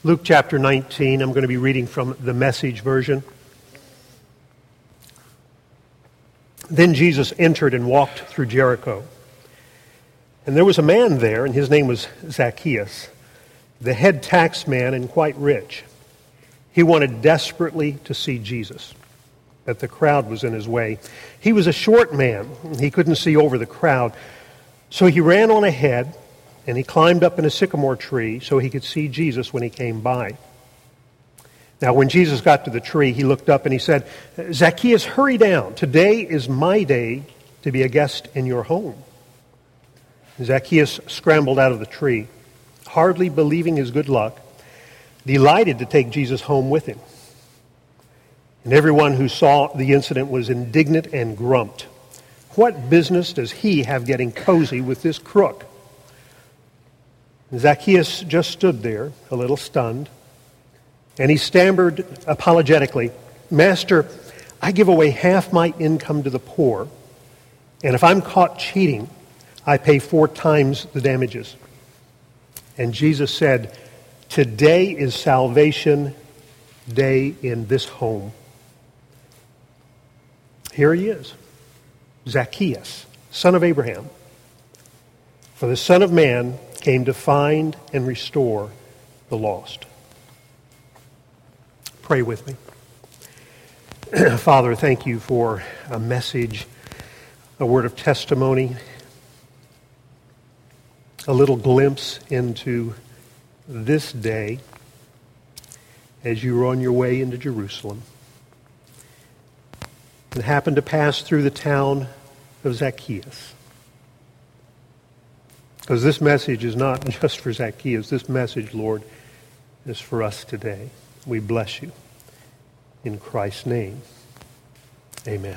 Luke chapter 19, I'm going to be reading from the Message version. Then Jesus entered and walked through Jericho. And there was a man there, and his name was Zacchaeus, the head tax man and quite rich. He wanted desperately to see Jesus, but the crowd was in his way. He was a short man, and he couldn't see over the crowd. So he ran on ahead, and he climbed up in a sycamore tree so he could see Jesus when he came by. Now, when Jesus got to the tree, he looked up and he said, "Zacchaeus, hurry down. Today is my day to be a guest in your home." Zacchaeus scrambled out of the tree, hardly believing his good luck, delighted to take Jesus home with him. And everyone who saw the incident was indignant and grumped. What business does he have getting cozy with this crook? Zacchaeus just stood there, a little stunned, and he stammered apologetically, "Master, I give away half my income to the poor, and if I'm caught cheating, I pay 4 times the damages." And Jesus said, "Today is salvation day in this home." Here he is, Zacchaeus, son of Abraham. For the Son of Man came to find and restore the lost. Pray with me. Father, thank you for a message, a word of testimony, a little glimpse into this day as you were on your way into Jerusalem. It happened to pass through the town of Zacchaeus. Because this message is not just for Zacchaeus. This message, Lord, is for us today. We bless you. In Christ's name, amen.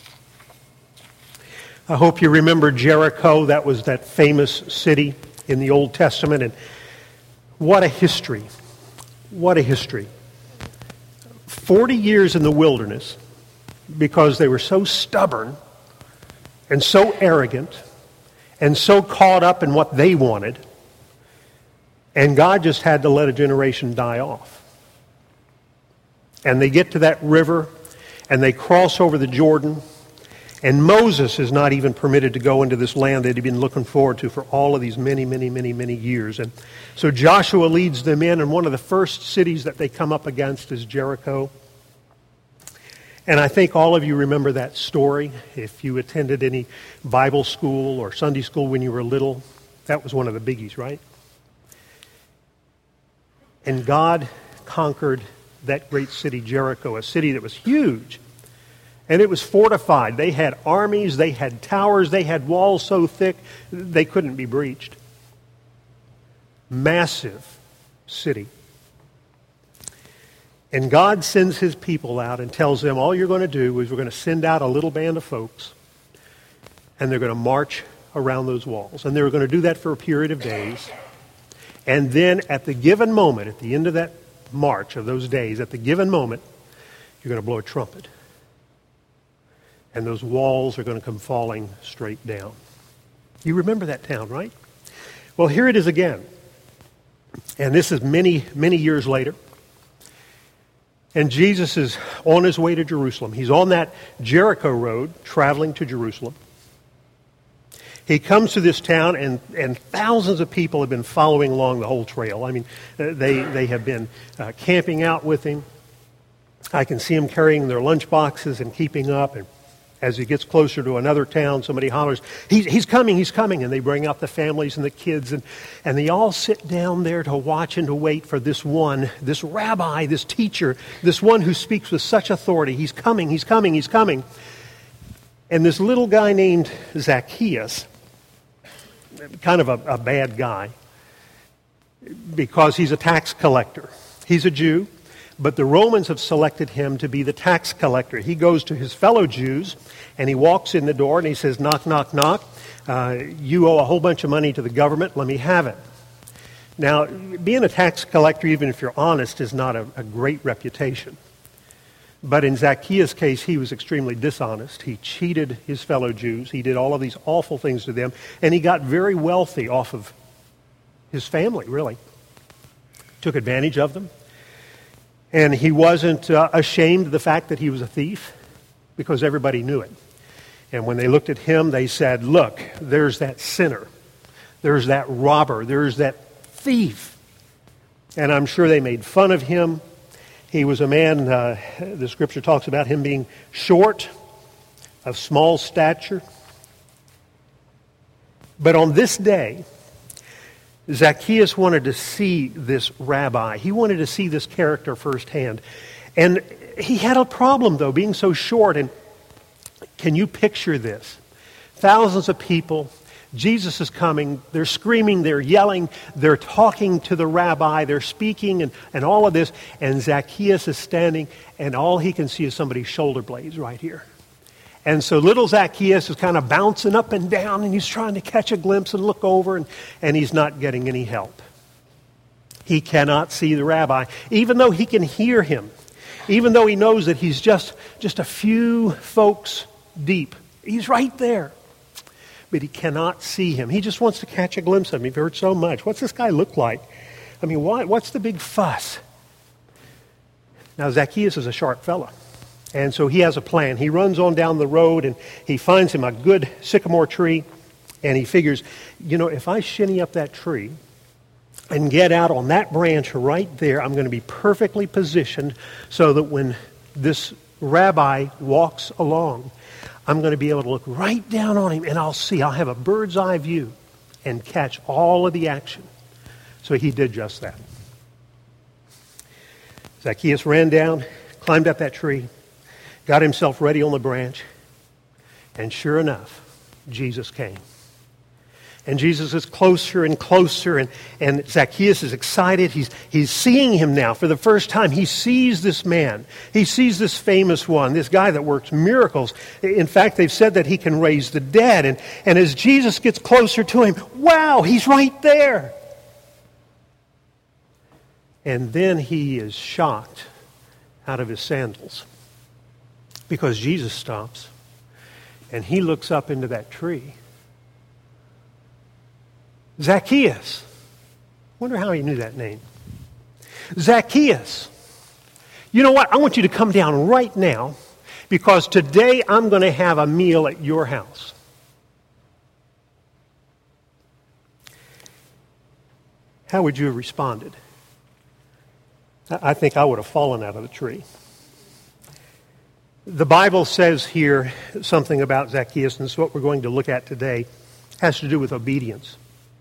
I hope you remember Jericho. That was that famous city in the Old Testament. And what a history. What a history. 40 years in the wilderness because they were so stubborn and so arrogant and so caught up in what they wanted. And God just had to let a generation die off. And they get to that river and they cross over the Jordan. And Moses is not even permitted to go into this land that he'd been looking forward to for all of these many, many, many, many years. And so Joshua leads them in, and one of the first cities that they come up against is Jericho. And I think all of you remember that story. If you attended any Bible school or Sunday school when you were little, that was one of the biggies, right? And God conquered that great city, Jericho, a city that was huge. And it was fortified. They had armies, they had towers, they had walls so thick they couldn't be breached. Massive city. And God sends his people out and tells them, all you're going to do is we're going to send out a little band of folks, and they're going to march around those walls. And they're going to do that for a period of days. And then at the given moment, at the end of that march of those days, at the given moment, you're going to blow a trumpet. And those walls are going to come falling straight down. You remember that town, right? Well, here it is again. And this is many, many years later. And Jesus is on his way to Jerusalem. He's on that Jericho road traveling to Jerusalem. He comes to this town, and thousands of people have been following along the whole trail. I mean, they have been camping out with him. I can see them carrying their lunch boxes and keeping up. And as he gets closer to another town, somebody hollers, he's coming, he's coming. And they bring out the families and the kids. And they all sit down there to watch and to wait for this one, this rabbi, this teacher, this one who speaks with such authority. He's coming, he's coming, he's coming. And this little guy named Zacchaeus, kind of a bad guy, because he's a tax collector. He's a Jew. But the Romans have selected him to be the tax collector. He goes to his fellow Jews, and he walks in the door, and he says, knock, knock, knock. You owe a whole bunch of money to the government. Let me have it. Now, being a tax collector, even if you're honest, is not a great reputation. But in Zacchaeus' case, he was extremely dishonest. He cheated his fellow Jews. He did all of these awful things to them, and he got very wealthy off of his family, really. took advantage of them. And he wasn't ashamed of the fact that he was a thief, because everybody knew it. And when they looked at him, they said, look, there's that sinner. There's that robber. There's that thief. And I'm sure they made fun of him. He was a man, the scripture talks about him being short, of small stature. But on this day, Zacchaeus wanted to see this rabbi. He wanted to see this character firsthand. And he had a problem, though, being so short. And can you picture this? Thousands of people. Jesus is coming. They're screaming. They're yelling. They're talking to the rabbi. They're speaking and all of this. And Zacchaeus is standing, and all he can see is somebody's shoulder blades right here. And so little Zacchaeus is kind of bouncing up and down, and he's trying to catch a glimpse and look over, and he's not getting any help. He cannot see the rabbi, even though he can hear him, even though he knows that he's just a few folks deep. He's right there, but he cannot see him. He just wants to catch a glimpse of him. You've heard so much. What's this guy look like? I mean, what's the big fuss? Now, Zacchaeus is a sharp fella. And so he has a plan. He runs on down the road and he finds him a good sycamore tree. And he figures, if I shinny up that tree and get out on that branch right there, I'm going to be perfectly positioned so that when this rabbi walks along, I'm going to be able to look right down on him and I'll have a bird's eye view and catch all of the action. So he did just that. Zacchaeus ran down, climbed up that tree, got himself ready on the branch, and sure enough, Jesus came. And Jesus is closer and closer, and Zacchaeus is excited. He's seeing him now for the first time. He sees this man. He sees this famous one, this guy that works miracles. In fact, they've said that he can raise the dead. And as Jesus gets closer to him, wow, he's right there. And then he is shocked out of his sandals, because Jesus stops and he looks up into that tree. Zacchaeus. Wonder how he knew that name. Zacchaeus. You know what? I want you to come down right now, because today I'm going to have a meal at your house. How would you have responded? I think I would have fallen out of the tree. The Bible says here something about Zacchaeus, and it's what we're going to look at today. It has to do with obedience.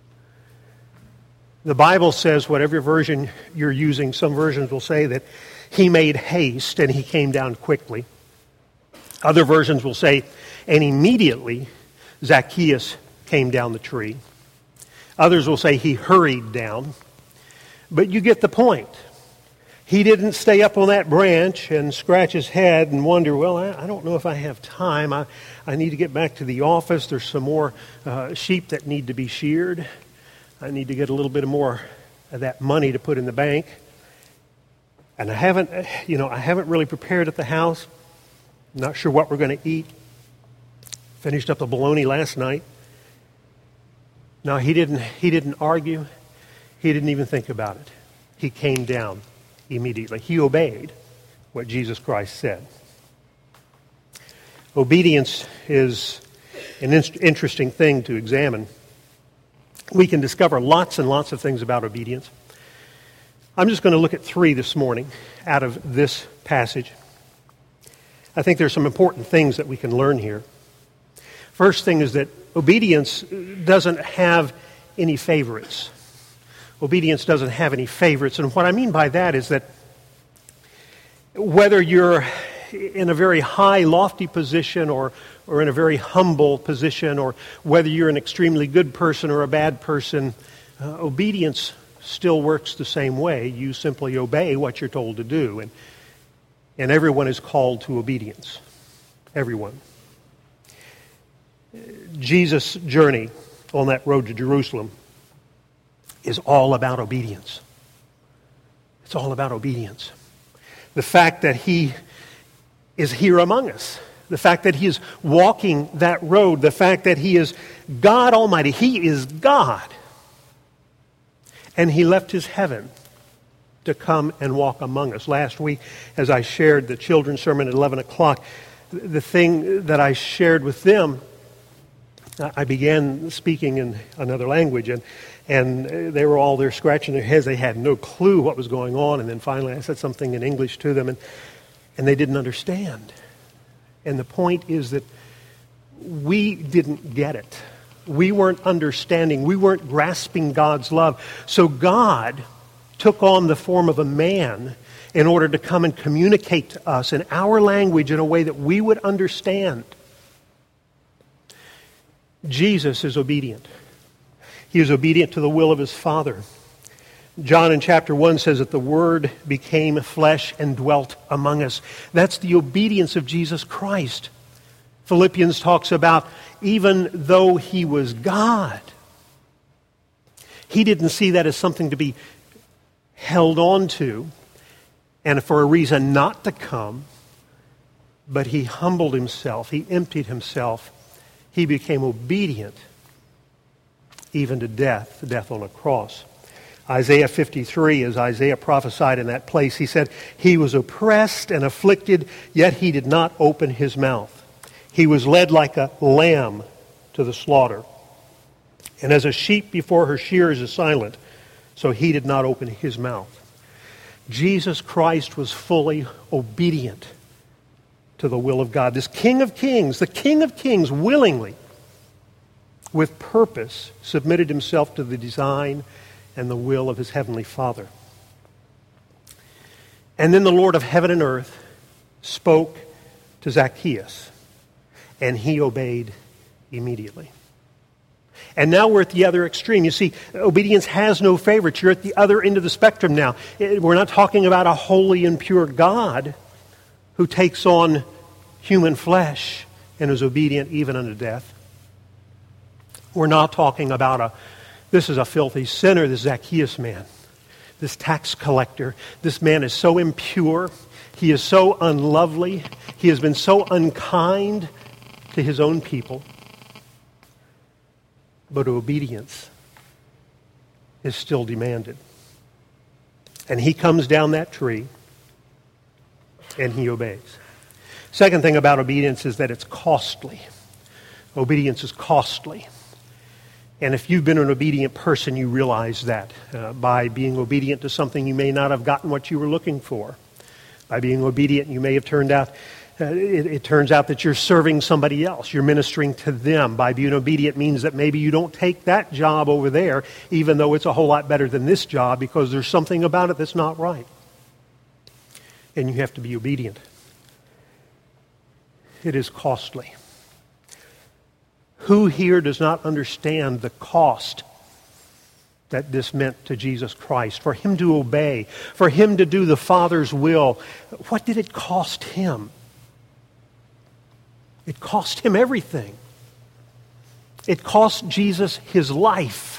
The Bible says, whatever version you're using, some versions will say that he made haste and he came down quickly. Other versions will say, and immediately Zacchaeus came down the tree. Others will say he hurried down. But you get the point. He didn't stay up on that branch and scratch his head and wonder, well, I don't know if I have time. I need to get back to the office. There's some more sheep that need to be sheared. I need to get a little bit more of that money to put in the bank. And I haven't really prepared at the house. Not sure what we're going to eat. Finished up the bologna last night. No, he didn't argue. He didn't even think about it. He came down immediately. He obeyed what Jesus Christ said. Obedience is an interesting thing to examine. We can discover lots and lots of things about obedience. I'm just going to look at 3 this morning out of this passage. I think there's some important things that we can learn here. First thing is that obedience doesn't have any favorites. Obedience doesn't have any favorites. And what I mean by that is that whether you're in a very high, lofty position or in a very humble position, or whether you're an extremely good person or a bad person, obedience still works the same way. You simply obey what you're told to do. And everyone is called to obedience. Everyone. Jesus' journey on that road to Jerusalem is all about obedience. It's all about obedience. The fact that he is here among us, the fact that he is walking that road, the fact that he is God Almighty, he is God. And he left his heaven to come and walk among us. Last week, as I shared the children's sermon at 11 o'clock, the thing that I shared with them, I began speaking in another language, and they were all there scratching their heads. They had no clue what was going on, and then finally I said something in English to them, and they didn't understand. And the point is that we didn't get it. We weren't understanding. We weren't grasping God's love. So God took on the form of a man in order to come and communicate to us in our language in a way that we would understand. Jesus is obedient. He is obedient to the will of his Father. John in chapter 1 says that the Word became flesh and dwelt among us. That's the obedience of Jesus Christ. Philippians talks about even though he was God, he didn't see that as something to be held on to and for a reason not to come, but he humbled himself. He emptied himself. He became obedient even to death on a cross. Isaiah 53, as Isaiah prophesied in that place, he said, he was oppressed and afflicted, yet he did not open his mouth. He was led like a lamb to the slaughter. And as a sheep before her shearers is silent, so he did not open his mouth. Jesus Christ was fully obedient to the will of God. This King of Kings, the King of Kings, willingly, with purpose, submitted himself to the design and the will of his heavenly Father. And then the Lord of heaven and earth spoke to Zacchaeus, and he obeyed immediately. And now we're at the other extreme. You see, obedience has no favorites. You're at the other end of the spectrum now. We're not talking about a holy and pure God who takes on human flesh and is obedient even unto death. We're not talking about this is a filthy sinner, this Zacchaeus man, this tax collector. This man is so impure. He is so unlovely. He has been so unkind to his own people. But obedience is still demanded. And he comes down that tree and he obeys. Second thing about obedience is that it's costly. Obedience is costly. And if you've been an obedient person, you realize that. By being obedient to something, you may not have gotten what you were looking for. By being obedient, you may have turned out it turns out that you're serving somebody else. You're ministering to them. By being obedient means that maybe you don't take that job over there, even though it's a whole lot better than this job, because there's something about it that's not right. And you have to be obedient. It is costly. Who here does not understand the cost that this meant to Jesus Christ? For him to obey, for him to do the Father's will. What did it cost him? It cost him everything. It cost Jesus his life.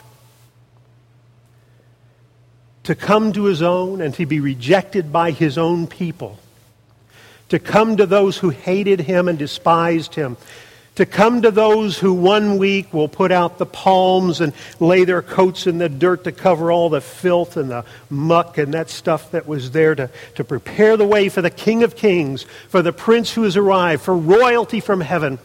To come to his own and to be rejected by his own people. To come to those who hated him and despised him. To come to those who one week will put out the palms and lay their coats in the dirt to cover all the filth and the muck and that stuff that was there to prepare the way for the King of Kings, for the Prince who has arrived, for royalty from heaven.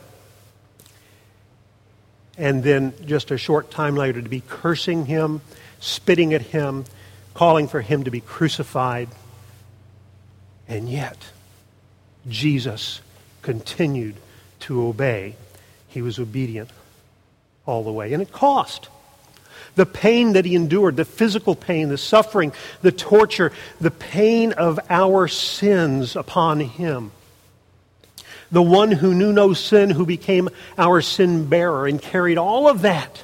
And then just a short time later to be cursing him, spitting at him, calling for him to be crucified. And yet, Jesus continued to obey. He was obedient all the way. And it cost. The pain that he endured, the physical pain, the suffering, the torture, the pain of our sins upon him. The one who knew no sin, who became our sin bearer and carried all of that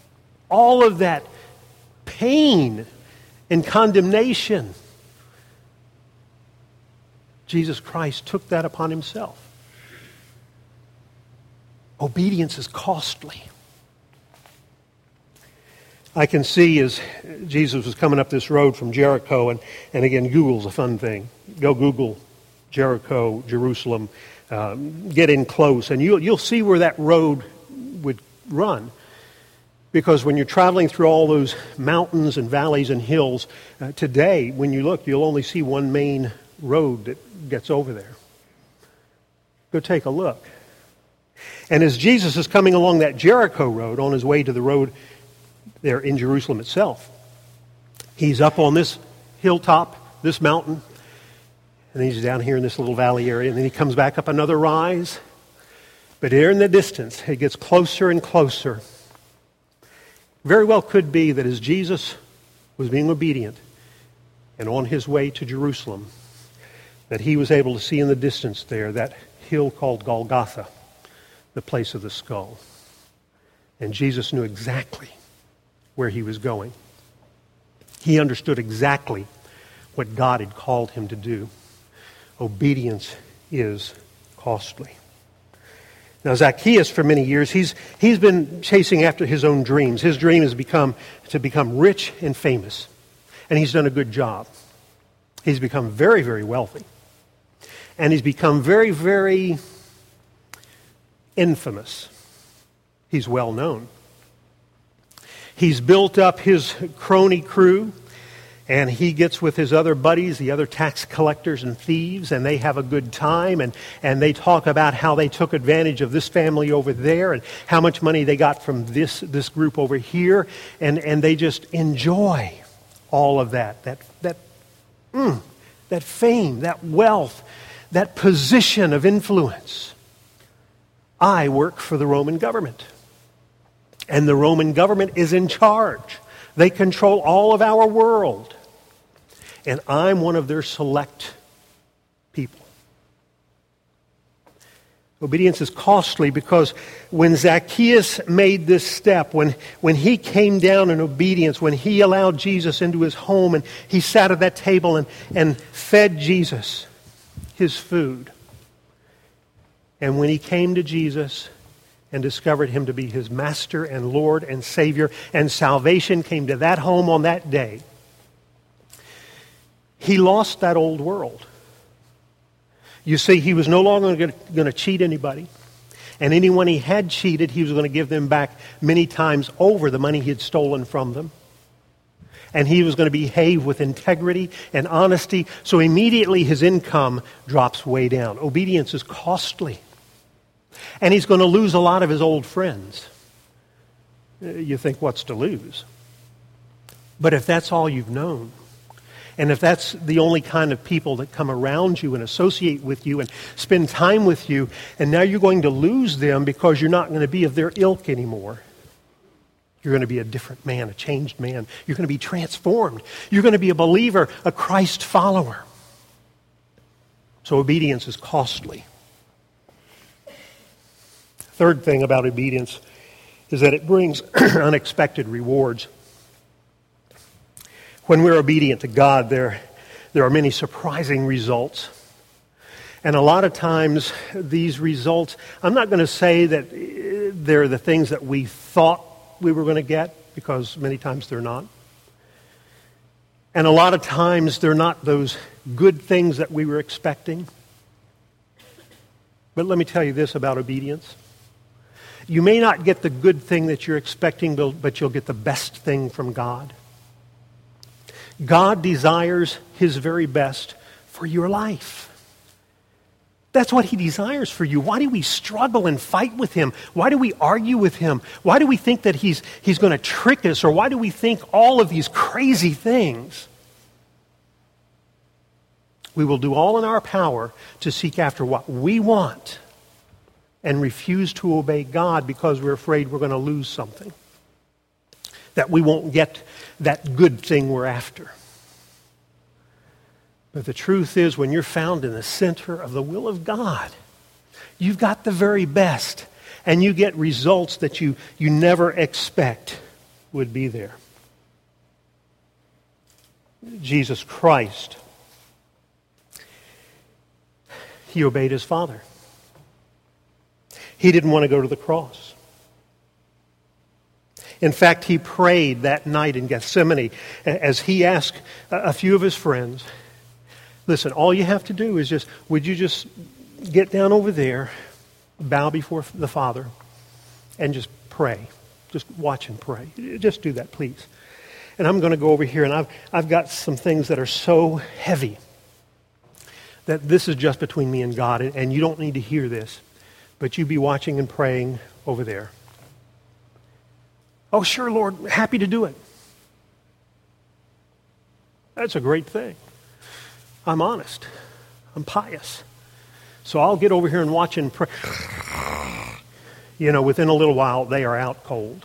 pain and condemnation. Jesus Christ took that upon himself. Obedience is costly. I can see as Jesus was coming up this road from Jericho, and again, Google's a fun thing. Go Google Jericho, Jerusalem, get in close, and you'll see where that road would run. Because when you're traveling through all those mountains and valleys and hills, today, when you look, you'll only see one main road that gets over there. Go take a look. And as Jesus is coming along that Jericho road on his way to the road there in Jerusalem itself, he's up on this hilltop, this mountain, and he's down here in this little valley area, and then he comes back up another rise. But there in the distance, it gets closer and closer. Very well could be that as Jesus was being obedient and on his way to Jerusalem, that he was able to see in the distance there that hill called Golgotha, the place of the skull. And Jesus knew exactly where he was going. He understood exactly what God had called him to do. Obedience is costly. Now, Zacchaeus, for many years, he's been chasing after his own dreams. His dream has become to become rich and famous. And he's done a good job. He's become very, very wealthy. And he's become very, very infamous. He's well known. He's built up his crony crew, and he gets with his other buddies, the other tax collectors and thieves, and they have a good time, and they talk about how they took advantage of this family over there and how much money they got from this group over here, and they just enjoy all of that fame, that wealth, that position of influence. I work for the Roman government, and the Roman government is in charge. They control all of our world. And I'm one of their select people. Obedience is costly because when Zacchaeus made this step, when he came down in obedience, when he allowed Jesus into his home and he sat at that table and fed Jesus his food, and when he came to Jesus and discovered him to be his master and Lord and Savior, and salvation came to that home on that day, he lost that old world. You see, he was no longer going to cheat anybody. And anyone he had cheated, he was going to give them back many times over the money he had stolen from them. And he was going to behave with integrity and honesty. So immediately his income drops way down. Obedience is costly. And he's going to lose a lot of his old friends. You think, what's to lose? But if that's all you've known, and if that's the only kind of people that come around you and associate with you and spend time with you, and now you're going to lose them because you're not going to be of their ilk anymore. You're going to be a different man, a changed man. You're going to be transformed. You're going to be a believer, a Christ follower. So obedience is costly. Third thing about obedience is that it brings unexpected rewards. When we're obedient to God, there are many surprising results. And a lot of times these results, I'm not going to say that they're the things that we thought we were going to get, because many times they're not. And a lot of times they're not those good things that we were expecting. But let me tell you this about obedience. You may not get the good thing that you're expecting, but you'll get the best thing from God. God desires His very best for your life. That's what He desires for you. Why do we struggle and fight with Him? Why do we argue with Him? Why do we think that He's going to trick us? Or why do we think all of these crazy things? We will do all in our power to seek after what we want and refuse to obey God because we're afraid we're going to lose something, that we won't get that good thing we're after. But the truth is, when you're found in the center of the will of God, you've got the very best, and you get results that you never expect would be there. Jesus Christ, He obeyed His Father. He didn't want to go to the cross. In fact, He prayed that night in Gethsemane as He asked a few of His friends, listen, all you have to do is would you just get down over there, bow before the Father, and just pray. Just watch and pray. Just do that, please. And I'm going to go over here, and I've got some things that are so heavy that this is just between me and God, and you don't need to hear this, but you be watching and praying over there. Oh, sure, Lord, happy to do it. That's a great thing. I'm honest. I'm pious. So I'll get over here and watch and pray. Within a little while, they are out cold.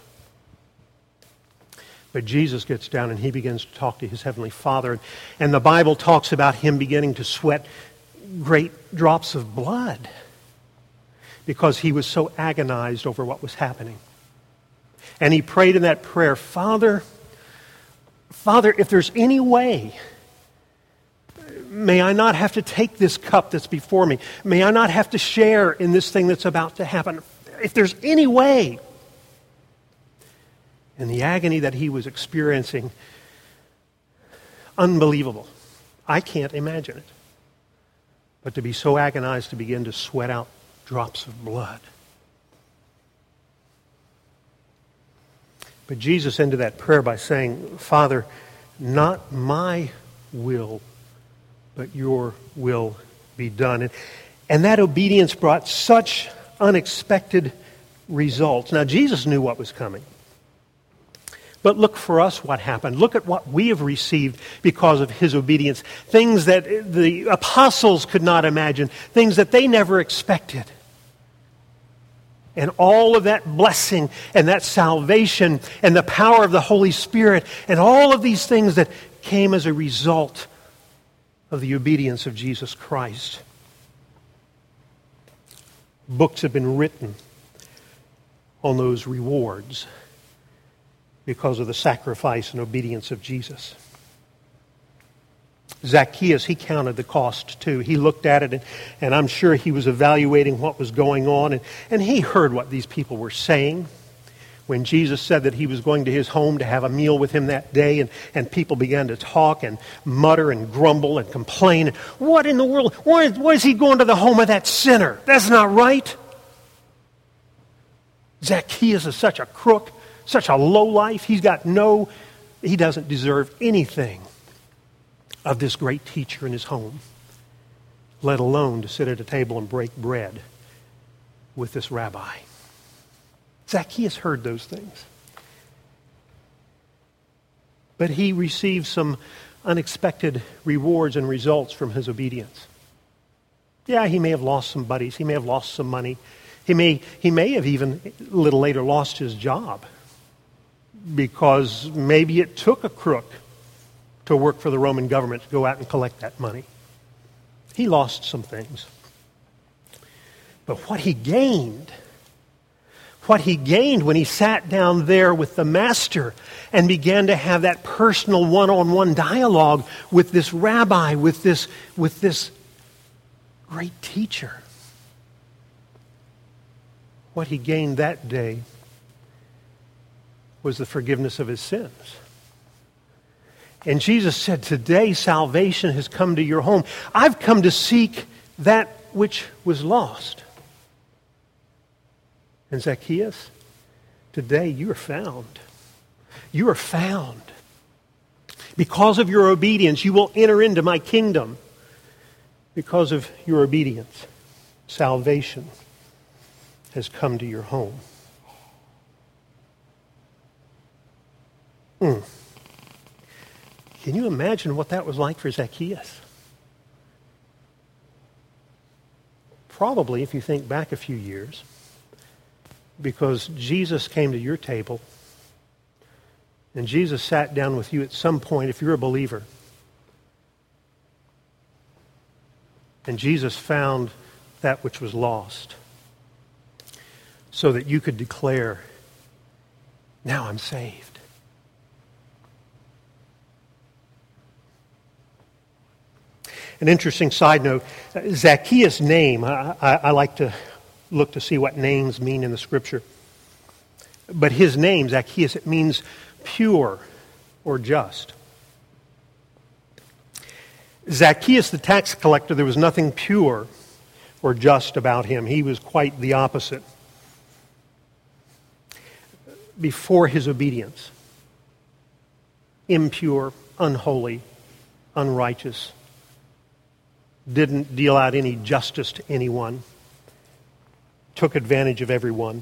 But Jesus gets down and he begins to talk to his heavenly Father. And the Bible talks about him beginning to sweat great drops of blood because he was so agonized over what was happening. And he prayed in that prayer, Father, if there's any way, may I not have to take this cup that's before me. May I not have to share in this thing that's about to happen. If there's any way. And the agony that he was experiencing, unbelievable. I can't imagine it. But to be so agonized to begin to sweat out drops of blood. But Jesus ended that prayer by saying, Father, not my will, but your will be done. And that obedience brought such unexpected results. Now, Jesus knew what was coming. But look for us what happened. Look at what we have received because of his obedience. Things that the apostles could not imagine. Things that they never expected. And all of that blessing and that salvation and the power of the Holy Spirit and all of these things that came as a result of the obedience of Jesus Christ. Books have been written on those rewards because of the sacrifice and obedience of Jesus. Zacchaeus, he counted the cost too. He looked at it, and I'm sure he was evaluating what was going on, and he heard what these people were saying. When Jesus said that he was going to his home to have a meal with him that day, and people began to talk and mutter and grumble and complain. What in the world? Why is he going to the home of that sinner? That's not right. Zacchaeus is such a crook, such a lowlife. He doesn't deserve anything of this great teacher in his home, let alone to sit at a table and break bread with this rabbi. Zacchaeus heard those things. But he received some unexpected rewards and results from his obedience. Yeah, he may have lost some buddies. He may have lost some money. He may have even a little later lost his job because maybe it took a crook to work for the Roman government to go out and collect that money. He lost some things. But what he gained when he sat down there with the master and began to have that personal one-on-one dialogue with this rabbi, with this great teacher. What he gained that day was the forgiveness of his sins. And Jesus said, today salvation has come to your home. I've come to seek that which was lost. And Zacchaeus, today you are found. You are found. Because of your obedience, you will enter into my kingdom. Because of your obedience, salvation has come to your home. Can you imagine what that was like for Zacchaeus? Probably, if you think back a few years, because Jesus came to your table and Jesus sat down with you at some point, if you're a believer, and Jesus found that which was lost so that you could declare, now I'm saved. An interesting side note, Zacchaeus' name, I like to look to see what names mean in the Scripture. But his name, Zacchaeus, it means pure or just. Zacchaeus, the tax collector, there was nothing pure or just about him. He was quite the opposite. before his obedience, impure, unholy, unrighteous, didn't deal out any justice to anyone, took advantage of everyone.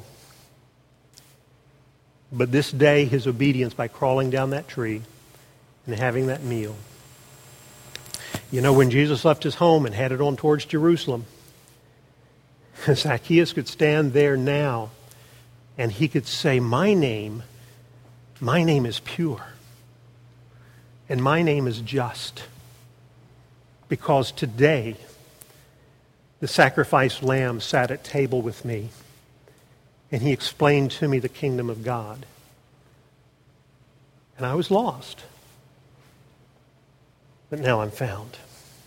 But this day, his obedience by crawling down that tree and having that meal. You know, when Jesus left his home and headed on towards Jerusalem, Zacchaeus could stand there now and he could say, my name is pure. And my name is just. Because today, the sacrificed lamb sat at table with me. And he explained to me the kingdom of God. And I was lost. But now I'm found.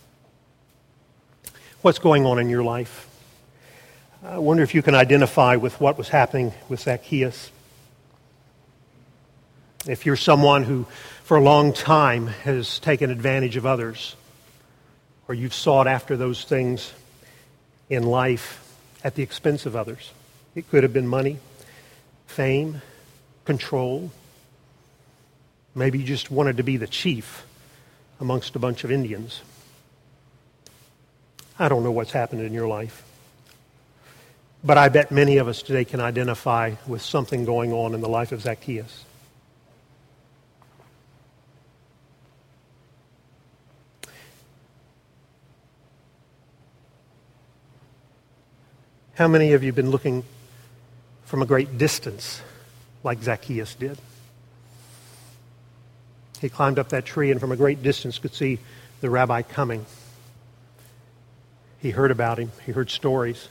What's going on in your life? I wonder if you can identify with what was happening with Zacchaeus. If you're someone who, for a long time, has taken advantage of others, or you've sought after those things in life at the expense of others. It could have been money, fame, control. Maybe you just wanted to be the chief amongst a bunch of Indians. I don't know what's happened in your life. But I bet many of us today can identify with something going on in the life of Zacchaeus. How many of you have been looking from a great distance like Zacchaeus did? He climbed up that tree and from a great distance could see the rabbi coming. He heard about him. He heard stories.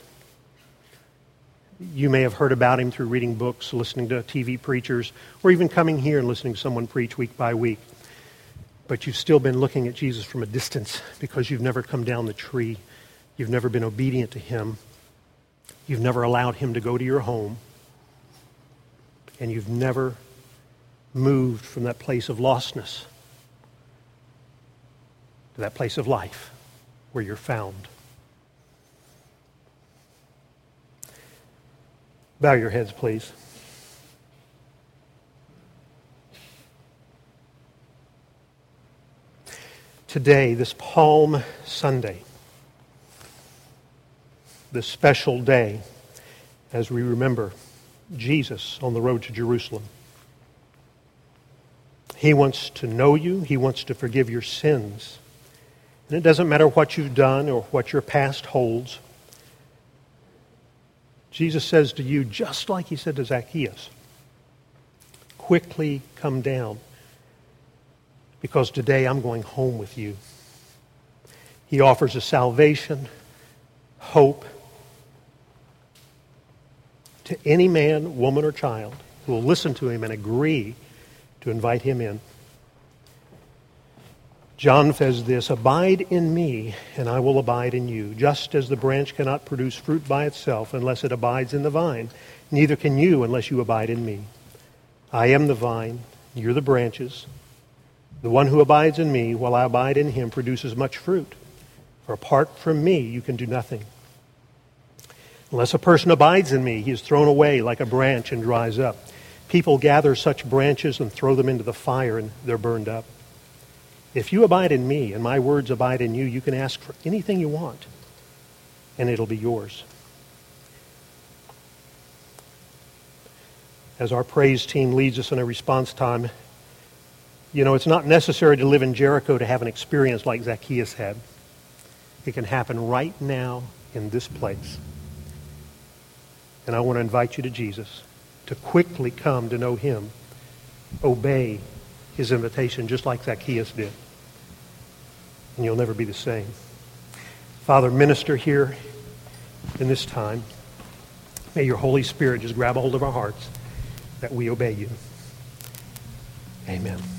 You may have heard about him through reading books, listening to TV preachers, or even coming here and listening to someone preach week by week. But you've still been looking at Jesus from a distance because you've never come down the tree. You've never been obedient to him. You've never allowed him to go to your home. And you've never moved from that place of lostness to that place of life where you're found. Bow your heads, please. Today, this Palm Sunday, this special day as we remember Jesus on the road to Jerusalem. He wants to know you. He wants to forgive your sins. And it doesn't matter what you've done or what your past holds. Jesus says to you, just like he said to Zacchaeus, quickly come down, because today I'm going home with you. He offers a salvation, hope, to any man, woman, or child who will listen to him and agree to invite him in. John says this, abide in me, and I will abide in you. Just as the branch cannot produce fruit by itself unless it abides in the vine, neither can you unless you abide in me. I am the vine, you're the branches. The one who abides in me, while I abide in him, produces much fruit. For apart from me, you can do nothing. Unless a person abides in me, he is thrown away like a branch and dries up. People gather such branches and throw them into the fire, and they're burned up. If you abide in me and my words abide in you, you can ask for anything you want, and it'll be yours. As our praise team leads us in a response time, you know, it's not necessary to live in Jericho to have an experience like Zacchaeus had. It can happen right now in this place. And I want to invite you to Jesus, to quickly come to know him, obey his invitation just like Zacchaeus did. And you'll never be the same. Father, minister here in this time. May your Holy Spirit just grab a hold of our hearts that we obey you. Amen.